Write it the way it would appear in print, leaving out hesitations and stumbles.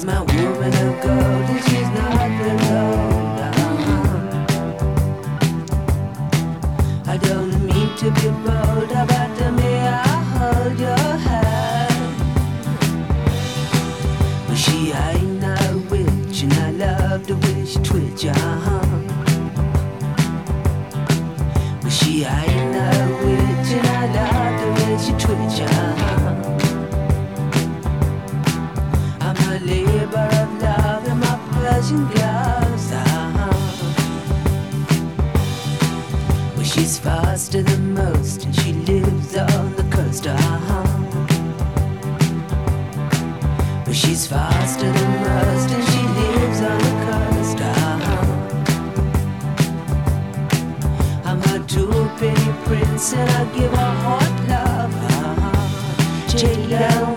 She's my woman of gold and she's not alone. I don't mean to be bold, but may I hold your hand? Well, she ain't no witch and I love the way she twitch your arm. Well, she ain't no witch and I love the way she twitch your arm. I'm a labor of love in my Persian gloves. Well, she's faster than most and she lives on the coast. Well, she's faster than most and she lives on the coast. I'm a two-penny prince and I give her hot love. J-Lo